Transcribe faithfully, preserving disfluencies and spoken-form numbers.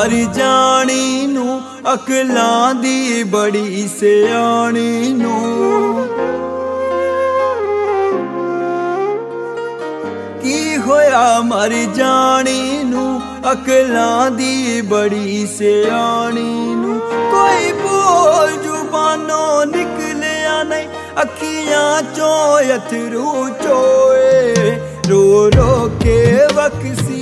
मर जानी नू अकलां दी बड़ी सियाणी नू। की होया मर जानी नू अकलां दी बड़ी सियाणी नू। कोई बोल जुबानों निकलिया नहीं अखियां चों अथरू चोए रो रो के बक्सी